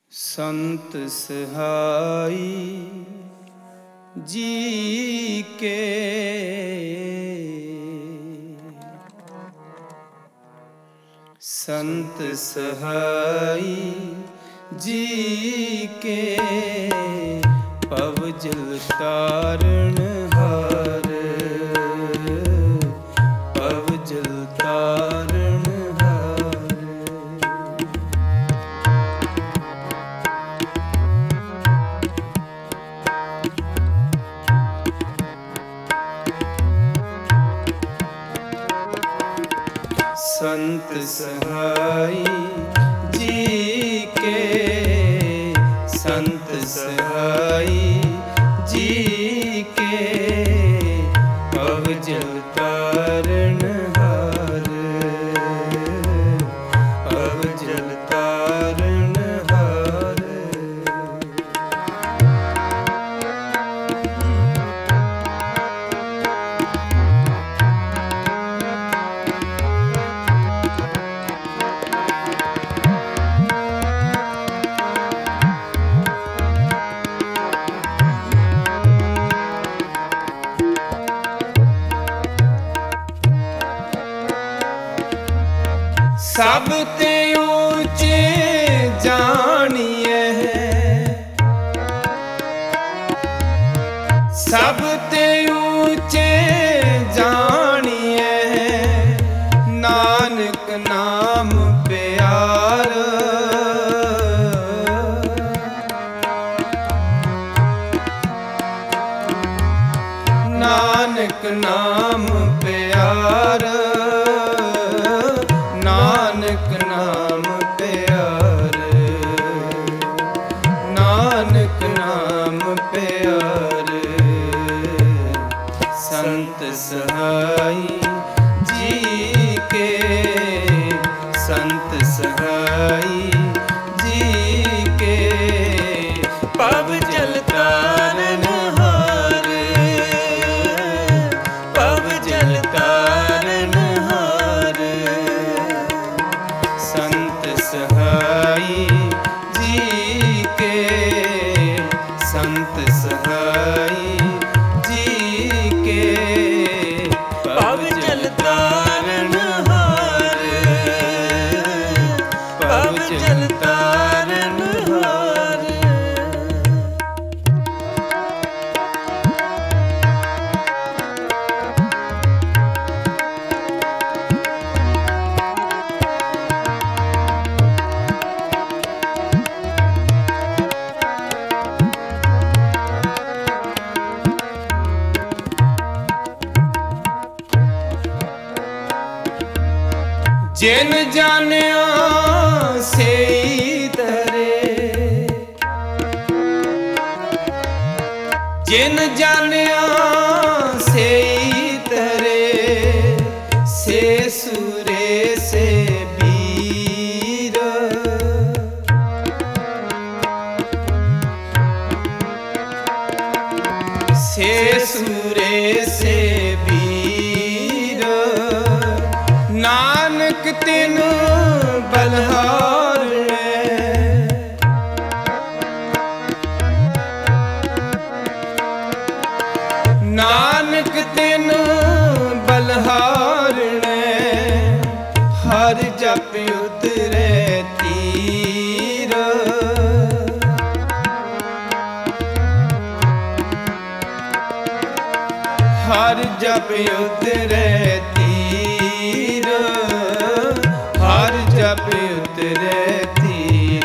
संत सहाई जी के संत सहाई जी के पव जल तारण हार पव जल तारण हार। संत सहाई जी के संत सहाई जी के पव जल तारण हार पव जल तारण हार। सब ते ऊंचे जानिए सब ते ऊंचे जानिए नानक नाम प्यार नानक नाम प्यार नानक नाम प्यार नानक नाम प्यार। संत सहाई जी के संत सहाई जी के पव जल तारण हार पव जल तारण हार। संत सहाई जी के संत सहाई जी के पव जल तारण हार पव जल तारण हार। जिन जानिया से तरे जिन जानिया से तरे से सूरे से वीर से सूरे से वीर नानक तिन बलहार नानक तिन बलहार हर जप उतरे तीर हर जप उतरे तीर हर जप उतरे तीर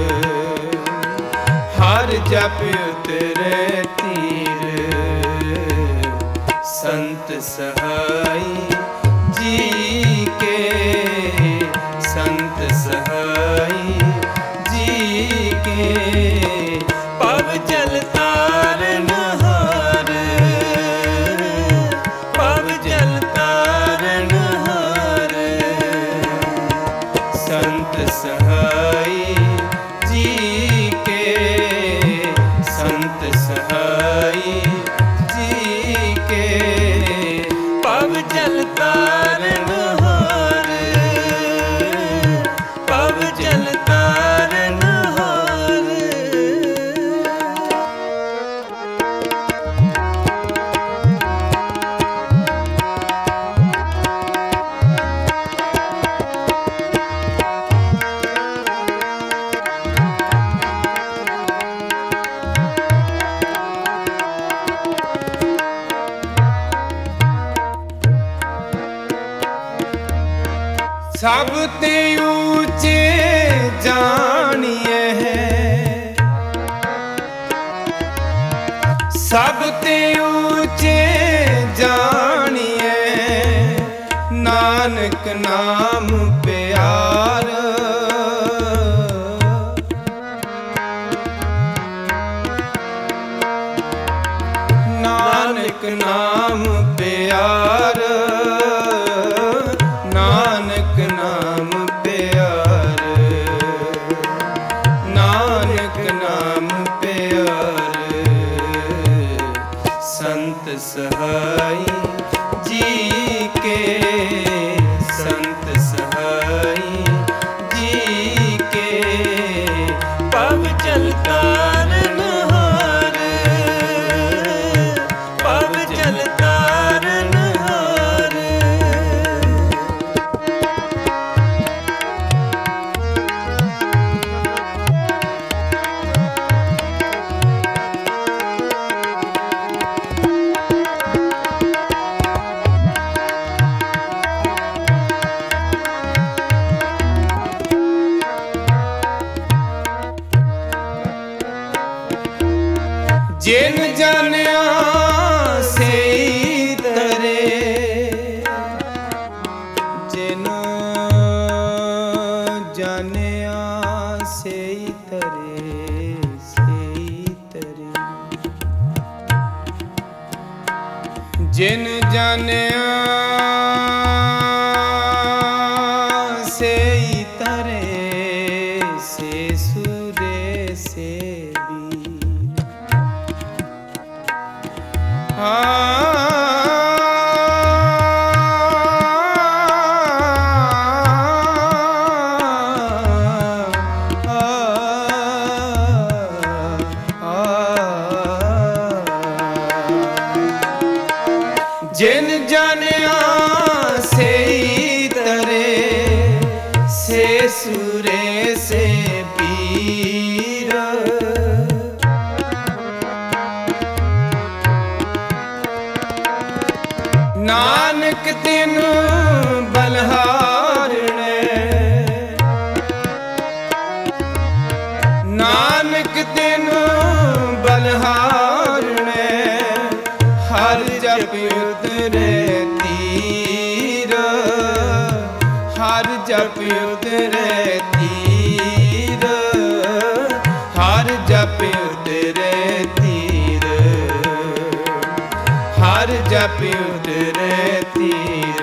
हर जप उतरे तीर। संत सहाई जी के संत सहाई जी के पव जल तारण हार पव जल तारण हार। संत सहाई जी के संत सहाई जी के पव जल ਸਭ ਤੇ ਉੱਚੇ ਜਾਣੀਏ, ਸਭ ਤੇ ਉੱਚੇ ਜਾਣੀਏ, ਨਾਨਕ ਨਾਮ ਪਿਆਰ। ਨਾਨਕ ਨਾਮ ਪਿਆਰ, ਨਾਨਕ ਨਾਮ ਪਿਆਰ, ਨਾਨਕ ਨਾਮ ਪਿਆਰ। ਸੰਤ ਸਹਾਈ ਜੀ ਕੇ, ਸੰਤ ਸਹਾਈ ਜੀ ਕੇ, ਪਵ ਜਲ ਤਾਰਨ ਹਾਰ, ਪਵ ਜਲ ਤਾਰਨ ਹਾਰ। ਜਿਨ ਜਾਣਿਆ ਸਈ ਤਰੇ, ਜਿਨ ਜਾਣਿਆ ਸਈ ਤਰੇ, ਸਈ ਤਰੇ। ਜਿਨ ਜਾਣਿਆ ਸਈ ਤਰੇ, ਸੇ ਸੂਰੇ ਸੇ ਜਿਨ ਜਾਣਿਆ ਸਈ ਤਰੇ, ਸੇ ਸੂਰੇ ਸੇ ਪੀਰ। ਨਾਨਕ ਤਿਨ ਬਲਹਾਰਣੇ, ਨਾਨਕ ਤਿਨ ਬਲਹਾਰਣੇ, ਹਰ ਜਪ ਉਤਰੇ ਤੀਰ, ਹਰ ਜਪ ਉਤਰੇ ਤੀਰ, ਹਰ ਜਪ ਉਤਰੇ ਤੀਰ, ਹਰ ਜਪ ਉਤਰੇ ਤੀਰ।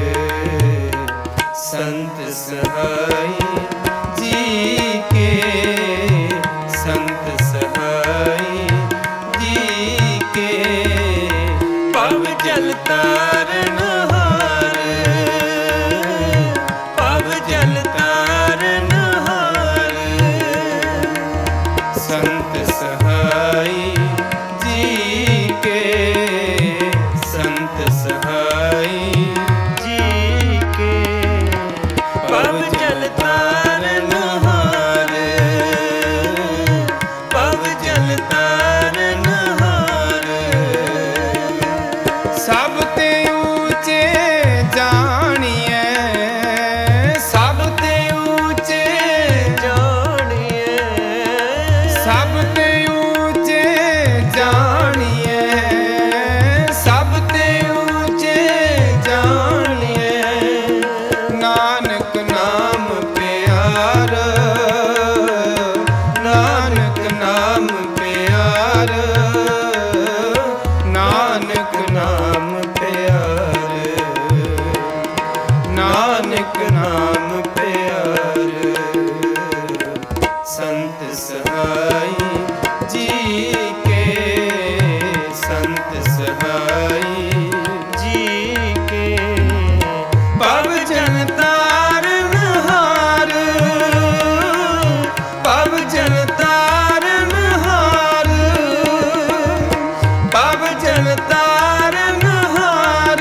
ਸੰਤ ਸਹਾਈ ਜੀ ਕੇ, ਸੰਤ ਸਹਾਈ ਜੀ ਕੇ, ਪਵ ਜਲ ਤਾਰਨ ਹਾਰ, ਪਵ ਜਲ ਤਾਰਨ ਹਾਰ। ਸੰਤ ਸਹਾਈ ਜੀ ਕੇ, ਸੰਤ ਸਹਾਈ ਜੀ ਕੇ, ਪਵ ਜਲ ਤਾਰਨ ਹਾਰ, ਪਵ ਜਲ ਤਾਰਨ ਹਾਰ। ਸਭ ਤੇ ਉੱਚੇ ਜਾਣੀਏ, ਸਭ ਤੇ ਉੱਚੇ ਜਾਣੀਏ, ਸਭ ਤੇ ਉੱਚੇ ਜਾਣੀਏ, ਸਭ ਤੇ ਉੱਚੇ ਜਾਣੀਏ, ਨਾਨਕ ਨਾਮ ਪਿਆਰ, ਨਾਨਕ ਨਾਮ ਪਿਆਰ, ਨਾਨਕ ਨਾਮ ਪਿਆਰ, ਨਾਨਕ ਨਾਮ ਪਿਆਰ। ਸੰਤ ਸਹਾਈ ਜੀ ਕੇ, ਸੰਤ ਸਹਾਈ ਜੀ ਕੇ, ਪਵ ਜਨ ਤਾਰਨ ਹਾਰ, ਪਵ ਜਨ ਤਾਰਨ ਹਾਰ, ਪਵ ਜਨ ਤਾਰਨ ਹਾਰ,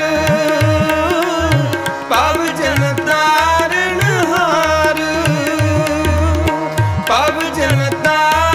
ਪਵ ਜਨ ਤਾਰਨ ਹਾਰ, ਪਵ ਜਨ ਤਾਰਨ